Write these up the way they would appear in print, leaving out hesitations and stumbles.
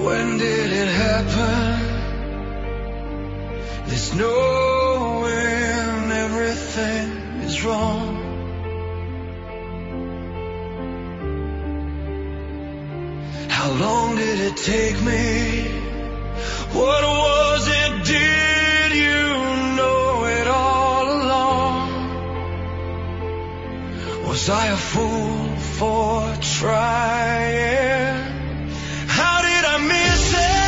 When did it happen? There's no when everything is wrong. How long did it take me? What was it? Did you know it all along? Was I a fool for trying? How did I miss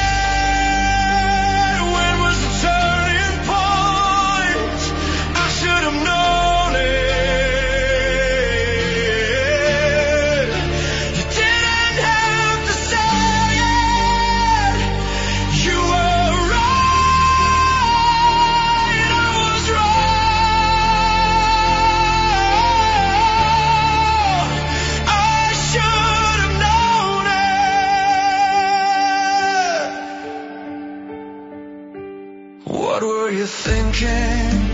it? When was the turning point? I should have known it. You didn't have to say it. You were right, I was wrong. I should have known it. What were you thinking?